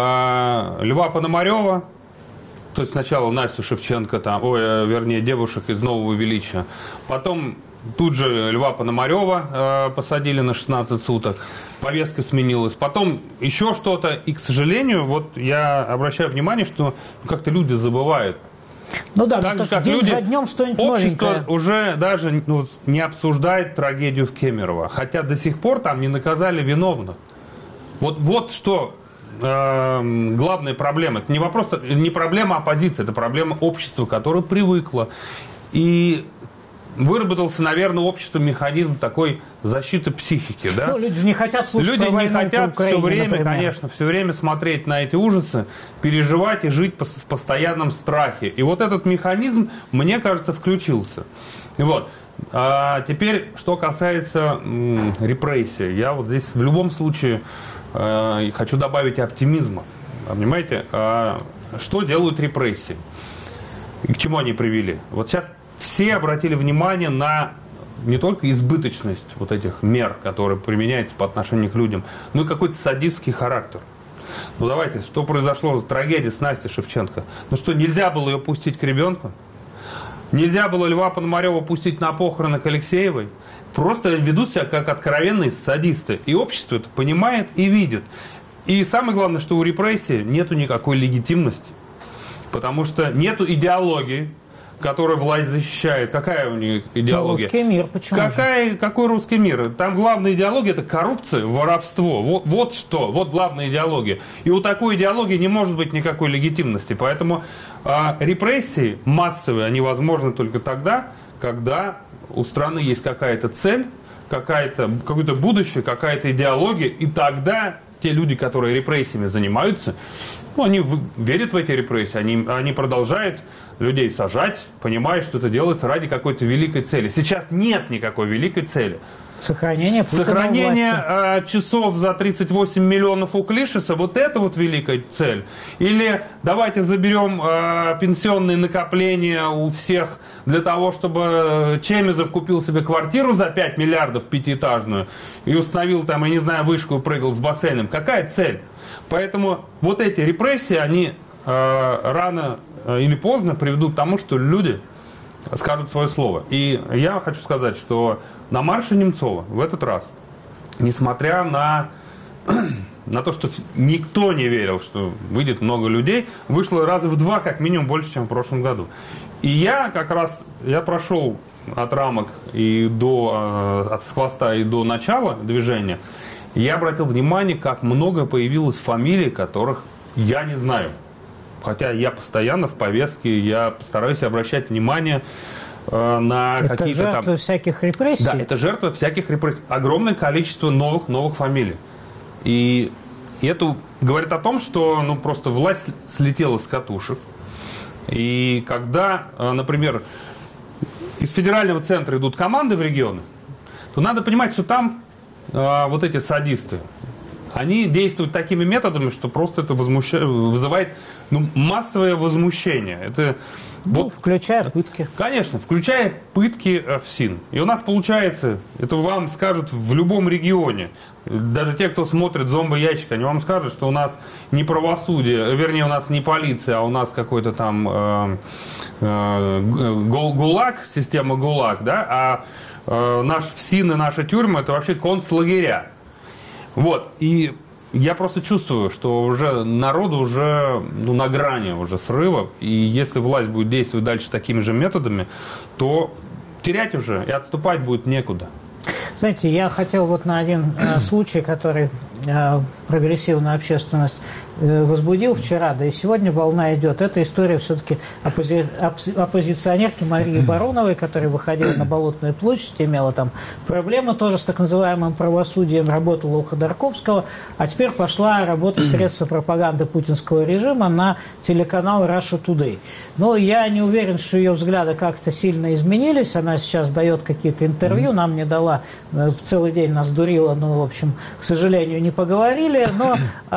э, Льва Пономарева, то есть сначала Настю Шевченко, там, ой, вернее, девушек из Нового Величия, потом тут же Льва Пономарева э, посадили на шестнадцать суток, повестка сменилась, потом еще что-то, и, к сожалению, вот я обращаю внимание, что как-то люди забывают. Ну да, так ну, же, как день люди, за днем что-нибудь общество новенькое. Уже даже ну, не обсуждает трагедию в Кемерово, хотя до сих пор там не наказали виновных. Вот, вот что э, главная проблема. Это не вопрос, не проблема оппозиции, это проблема общества, которое привыкло. И выработался, наверное, обществом механизм такой защиты психики. Да? Ну, люди же не хотят слушать Люди про войну, не хотят по Украине, все время, например. конечно, все время смотреть на эти ужасы, переживать и жить в постоянном страхе. И вот этот механизм, мне кажется, включился. Вот. А теперь, что касается м, репрессий. Я вот здесь в любом случае э, хочу добавить оптимизма. Понимаете, а что делают репрессии? И к чему они привели? Вот сейчас все обратили внимание на не только избыточность вот этих мер, которые применяются по отношению к людям, но и какой-то садистский характер. Ну давайте, что произошло, трагедия с Настей Шевченко? Ну что, нельзя было ее пустить к ребенку? Нельзя было Льва Пономарева пустить на похороны к Алексеевой? Просто ведут себя как откровенные садисты. И общество это понимает и видит. И самое главное, что у репрессий нету никакой легитимности. Потому что нету идеологии, которую власть защищает. Какая у них идеология? Русский мир, почему Какая, какой русский мир? Там главная идеология – это коррупция, воровство. Вот, вот что, вот главная идеология. И у такой идеологии не может быть никакой легитимности. Поэтому э, репрессии массовые, они возможны только тогда, когда у страны есть какая-то цель, какая-то, какое-то будущее, какая-то идеология, и тогда те люди, которые репрессиями занимаются, ну, они в, верят в эти репрессии, они, они продолжают людей сажать, понимая, что это делается ради какой-то великой цели. Сейчас нет никакой великой цели. Сохранение Путина Сохранение э, часов за тридцать восемь миллионов у Клишеса, вот это вот великая цель. Или давайте заберем э, пенсионные накопления у всех для того, чтобы Чемезов купил себе квартиру за пять миллиардов пятиэтажную и установил там, я не знаю, вышку и прыгал с бассейном. Какая цель? Поэтому вот эти репрессии, они э, рано э, или поздно приведут к тому, что люди скажут свое слово. И я хочу сказать, что на марше Немцова в этот раз, несмотря на, на то, что никто не верил, что выйдет много людей, вышло раза в два, как минимум, больше, чем в прошлом году. И я как раз, я прошел от рамок и до, от хвоста и до начала движения, я обратил внимание, как много появилось фамилий, которых я не знаю. Хотя я постоянно в повестке, я стараюсь обращать внимание э, на это какие-то там... Это жертвы всяких репрессий? Да, это жертвы всяких репрессий. Огромное количество новых-новых фамилий. И это говорит о том, что ну, просто власть слетела с катушек. И когда, э, например, из федерального центра идут команды в регионы, то надо понимать, что там э, вот эти садисты, Они действуют такими методами, что просто это возмущ... вызывает ну, массовое возмущение. Это ну, вот, включая пытки. Конечно, включая пытки ФСИН. И у нас получается, это вам скажут в любом регионе, даже те, кто смотрит зомбоящик, они вам скажут, что у нас не правосудие, вернее, у нас не полиция, а у нас какой-то там э, э, ГУЛАГ, система ГУЛАГ, да, а э, наш ФСИН и наши тюрьмы – это вообще концлагеря. Вот, и я просто чувствую, что уже народу уже ну, на грани уже срыва, и если власть будет действовать дальше такими же методами, то терять уже и отступать будет некуда. Знаете, я хотел вот на один э, случай, который э, прогрессивную общественность э, возбудил вчера, да и сегодня волна идет. Это история все-таки оппози... оппозиционерки Марии Бароновой, которая выходила на Болотную площадь, имела там проблемы тоже с так называемым правосудием, работала у Ходорковского, а теперь пошла работать в средства пропаганды путинского режима на телеканал Russia Today. Но я не уверен, что ее взгляды как-то сильно изменились. Она сейчас дает какие-то интервью, нам не дала, целый день нас дурила, но, в общем, к сожалению, не поговорили. Но,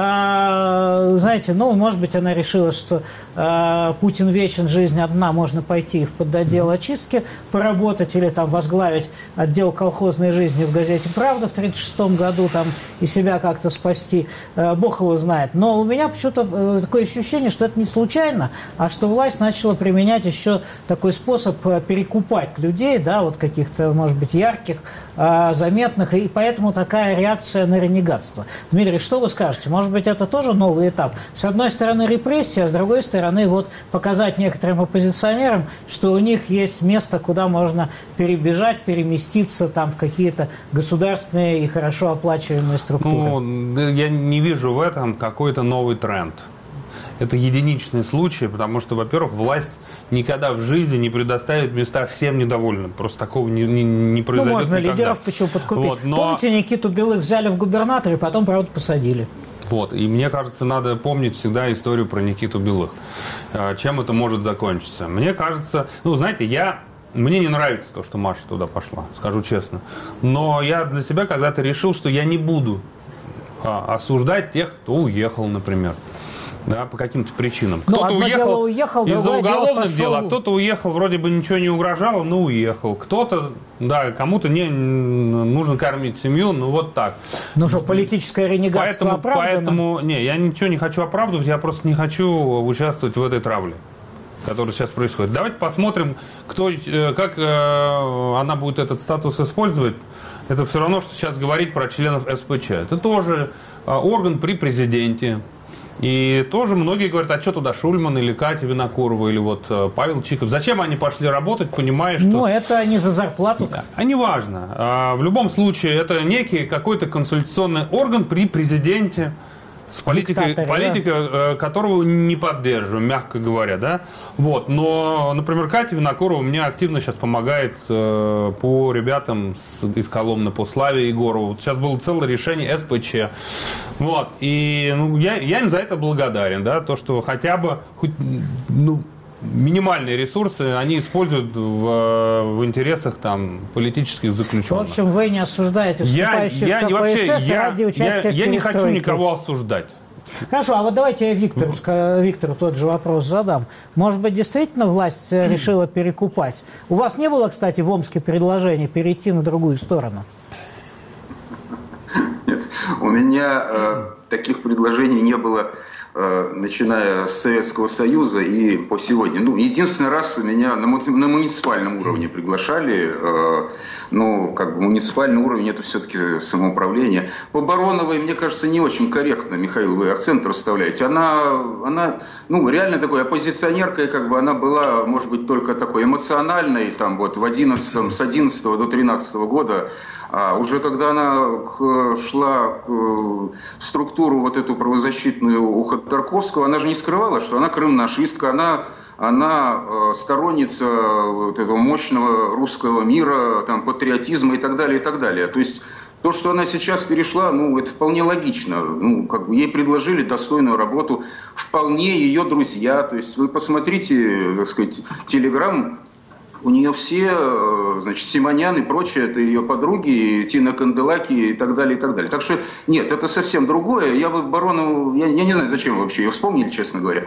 а, знаете, ну, может быть, она решила, что а, Путин вечен, жизнь одна, можно пойти в подотдел очистки поработать или там возглавить отдел колхозной жизни в газете «Правда» в тридцать шестом году там и себя как-то спасти. А, Бог его знает. Но у меня почему-то такое ощущение, что это не случайно, а что власть начала применять еще такой способ перекупать людей, да, вот каких-то, может быть, ярких, заметных, и поэтому такая реакция на ренегатство. Дмитрий, что вы скажете? Может быть, это тоже новый этап? С одной стороны репрессия, а с другой стороны вот показать некоторым оппозиционерам, что у них есть место, куда можно перебежать, переместиться там в какие-то государственные и хорошо оплачиваемые структуры. Ну, я не вижу в этом какой-то новый тренд. Это единичный случай, потому что, во-первых, власть никогда в жизни не предоставит места всем недовольным. Просто такого не, не, не произойдет Ну, можно никогда. лидеров почему подкупить. Вот, но... Помните, Никиту Белых взяли в губернаторы, потом, правда, посадили. Вот, и мне кажется, надо помнить всегда историю про Никиту Белых. Чем это может закончиться? Мне кажется, ну, знаете, я... Мне не нравится то, что Маша туда пошла, скажу честно. Но я для себя когда-то решил, что я не буду осуждать тех, кто уехал, например. Да, по каким-то причинам. Ну, кто-то уехал, уехал из-за уголовных пошел... дел, а кто-то уехал, вроде бы ничего не угрожало, но уехал. Кто-то, да, кому-то не нужно кормить семью, ну вот так. Ну что, политическое ренегатство поэтому, оправдано? Поэтому, не, я ничего не хочу оправдывать, я просто не хочу участвовать в этой травле, которая сейчас происходит. Давайте посмотрим, кто, как э, она будет этот статус использовать. Это все равно, что сейчас говорить про членов СПЧ. Это тоже э, орган при президенте. И тоже многие говорят, а что туда Шульман или Катя Винокурова, или вот Павел Чиков. Зачем они пошли работать, понимая, что... Ну, это не за зарплату. А не важно. А в любом случае, это некий какой-то консультационный орган при президенте, с политикой, политика, да? Которого не поддерживаем, мягко говоря, да. Вот. Но, например, Катя Винокурова мне активно сейчас помогает э, по ребятам с, из Коломны, по Славе Егорову. Вот сейчас было целое решение СПЧ. Вот. И ну, я, я им за это благодарен, да, то, что хотя бы хоть, ну, минимальные ресурсы они используют в, в интересах там, политических заключенных. В общем, вы не осуждаете вступающих я, я, в КПСС вообще, ради я, участия я, в я не хочу перестройке. никого осуждать. Хорошо, а вот давайте я Виктору, Виктору тот же вопрос задам. Может быть, действительно власть решила перекупать? У вас не было, кстати, в Омске предложения перейти на другую сторону? Нет, у меня э, таких предложений не было, э, начиная с Советского Союза и по сегодня. Ну, единственный раз меня на, на муниципальном уровне приглашали. Э, ну, как бы муниципальный уровень – это все-таки самоуправление. По Бароновой, мне кажется, не очень корректно, Михаил, вы акцент расставляете. Она, она ну, реально такой оппозиционеркой, как бы она была, может быть, только такой эмоциональной, там, вот, в одиннадцатом, с одиннадцатого до тринадцатого года. А уже когда она шла в структуру вот эту правозащитную у Ходорковского, она же не скрывала, что она крымнашистка, она, она сторонница вот этого мощного русского мира, там, патриотизма и так далее, и так далее. То есть то, что она сейчас перешла, ну, это вполне логично. Ну, как бы ей предложили достойную работу, вполне ее друзья. То есть вы посмотрите, так сказать, телеграм у нее все, значит, Симонян и прочее, это ее подруги, Тина Канделаки и так далее, и так далее. Так что, нет, это совсем другое. Я бы Баронову, я, я не знаю, зачем вы вообще ее вспомнили, честно говоря.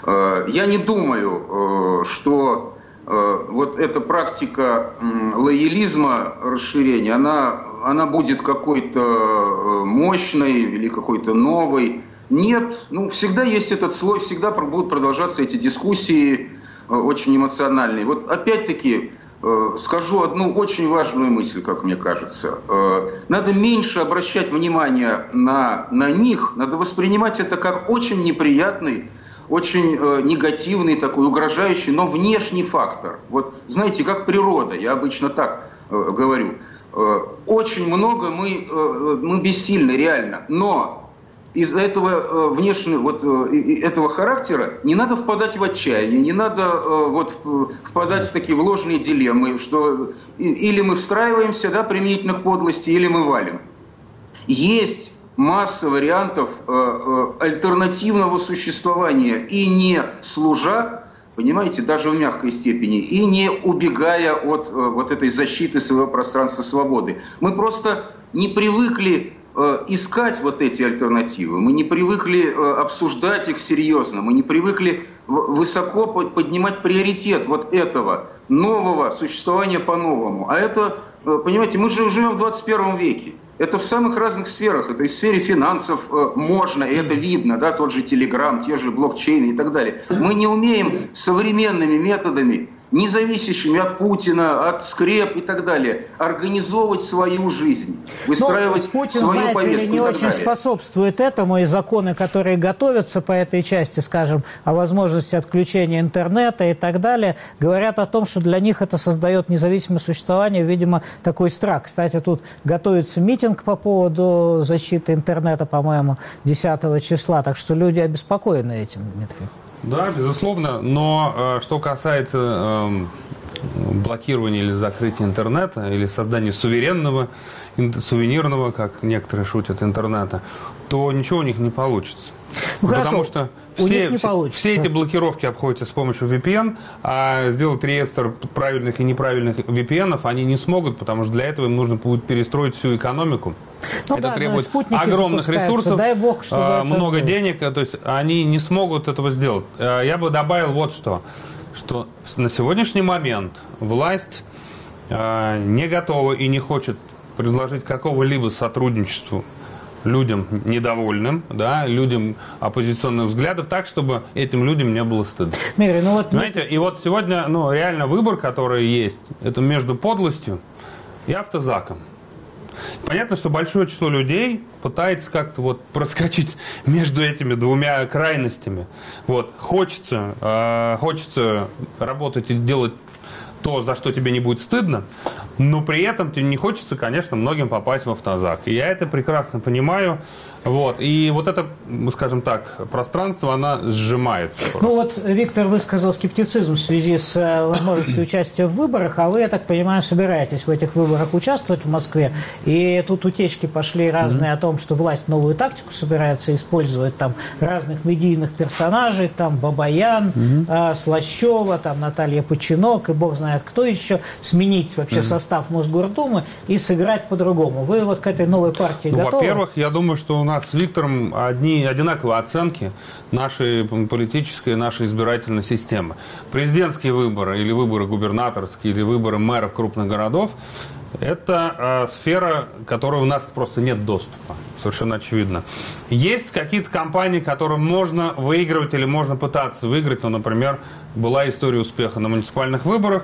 Я не думаю, что вот эта практика лоялизма, расширения, она, она будет какой-то мощной или какой-то новой. Нет, ну, всегда есть этот слой, всегда будут продолжаться эти дискуссии очень эмоциональные. Вот опять-таки э, скажу одну очень важную мысль, как мне кажется. Э, надо меньше обращать внимание на, на них, надо воспринимать это как очень неприятный, очень э, негативный такой, угрожающий, но внешний фактор. Вот знаете, как природа, я обычно так э, говорю. Э, очень много мы, э, мы бессильны, реально, но из-за этого внешнего, вот, этого характера не надо впадать в отчаяние, не надо вот, впадать в такие ложные дилеммы, что или мы встраиваемся, да, применительно к подлости, или мы валим. Есть масса вариантов альтернативного существования, и не служа, понимаете, даже в мягкой степени, и не убегая от вот этой защиты своего пространства свободы. Мы просто не привыкли искать вот эти альтернативы. Мы не привыкли обсуждать их серьезно. Мы не привыкли высоко поднимать приоритет вот этого нового существования по-новому. А это, понимаете, мы же живем в двадцать первом веке. Это в самых разных сферах. Это и в сфере финансов можно, и это видно, да, тот же Телеграм, те же блокчейны и так далее. Мы не умеем современными методами, не зависящими от Путина, от скреп и так далее, организовывать свою жизнь, выстраивать ну, Путин, свою знаете, повестку ли, не и так очень далее. способствует этому, и законы, которые готовятся по этой части, скажем, о возможности отключения интернета и так далее, говорят о том, что для них это создает независимое существование, видимо, такой страх. Кстати, тут готовится митинг по поводу защиты интернета, по-моему, десятого числа, так что люди обеспокоены этим, Дмитрий. Да, безусловно, но э, что касается э, блокирования или закрытия интернета, или создания суверенного, сувенирного, как некоторые шутят, интернета, то ничего у них не получится. Ну, Потому хорошо, что у все, них не все, получится. все эти блокировки обходятся с помощью ви пи эн, а сделать реестр правильных и неправильных ви пи эн-ов они не смогут, потому что для этого им нужно будет перестроить всю экономику. Ну, это да, требует огромных ресурсов, дай бог, чтобы а, это много было. денег, то есть они не смогут этого сделать. Я бы добавил вот что, что на сегодняшний момент власть а, не готова и не хочет предложить какого-либо сотрудничества людям недовольным, да, людям оппозиционных взглядов, так, чтобы этим людям не было стыдно. Мири, ну вот... Понимаете, и вот сегодня, ну, реально выбор, который есть, это между подлостью и автозаком. Понятно, что большое число людей пытается как-то вот проскочить между этими двумя крайностями. Вот. Хочется, э, хочется работать и делать то, за что тебе не будет стыдно, но при этом тебе не хочется, конечно, многим попасть в автозак. И я это прекрасно понимаю. Вот. И вот это, скажем так, пространство, оно сжимается. Просто. Ну вот Виктор высказал скептицизм в связи с возможностью участия в выборах, а вы, я так понимаю, собираетесь в этих выборах участвовать в Москве. И тут утечки пошли разные mm-hmm. о том, что власть новую тактику собирается использовать, там разных медийных персонажей, там Бабаян, mm-hmm. Слащева, там Наталья Починок и бог знает кто еще, сменить вообще mm-hmm. состав Мосгордумы и сыграть по-другому. Вы вот к этой новой партии ну, готовы? Во-первых, я думаю, что у нас с Виктором одни одинаковые оценки нашей политической, нашей избирательной системы. Президентские выборы или выборы губернаторские, или выборы мэров крупных городов – это э, сфера, которой у нас просто нет доступа. Совершенно очевидно. Есть какие-то кампании, которым можно выигрывать или можно пытаться выиграть. Ну, например, была история успеха на муниципальных выборах.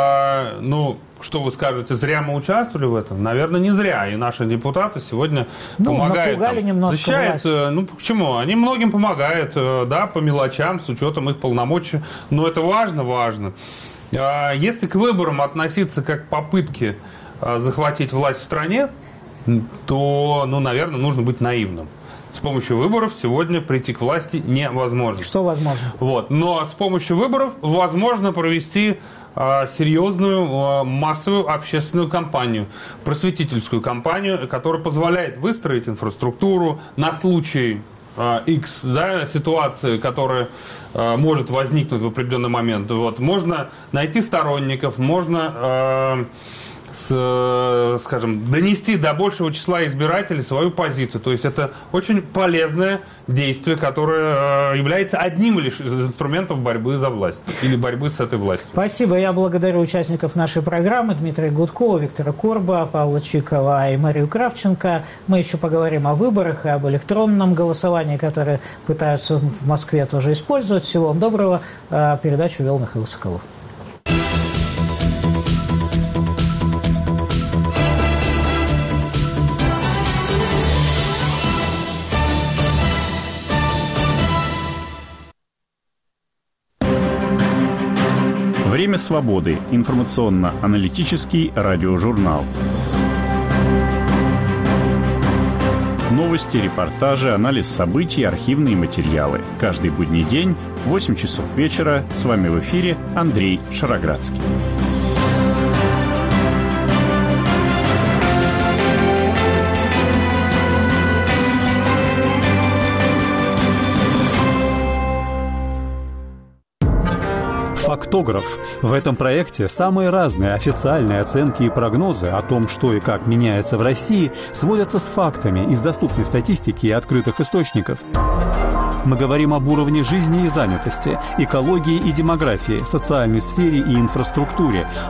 Э, ну, что вы скажете, зря мы участвовали в этом? Наверное, не зря. И наши депутаты сегодня ну, помогают. Там, немножко защищают, власть. Ну, почему? Они многим помогают, да, по мелочам, с учетом их полномочий. Но это важно, важно. Если к выборам относиться как к попытке захватить власть в стране, то, ну, наверное, нужно быть наивным. С помощью выборов сегодня прийти к власти невозможно. Что возможно? Вот. Но с помощью выборов возможно провести э, серьезную э, массовую общественную кампанию, просветительскую кампанию, которая позволяет выстроить инфраструктуру на случай э, X, да, ситуации, которая э, может возникнуть в определенный момент. Вот. Можно найти сторонников, можно... Э, С, скажем, донести до большего числа избирателей свою позицию. То есть это очень полезное действие, которое является одним лишь из инструментов борьбы за власть или борьбы с этой властью. Спасибо. Я благодарю участников нашей программы: Дмитрия Гудкова, Виктора Корба, Павла Чикова и Марию Кравченко. Мы еще поговорим о выборах и об электронном голосовании, которое пытаются в Москве тоже использовать. Всего вам доброго. Передачу вел Михаил Соколов. Время свободы. Информационно-аналитический радиожурнал. Новости, репортажи, анализ событий, архивные материалы. Каждый будний день в восемь часов вечера. С вами в эфире Андрей Шароградский. Фактограф. В этом проекте самые разные официальные оценки и прогнозы о том, что и как меняется в России, сводятся с фактами из доступной статистики и открытых источников. Мы говорим об уровне жизни и занятости, экологии и демографии, социальной сфере и инфраструктуре,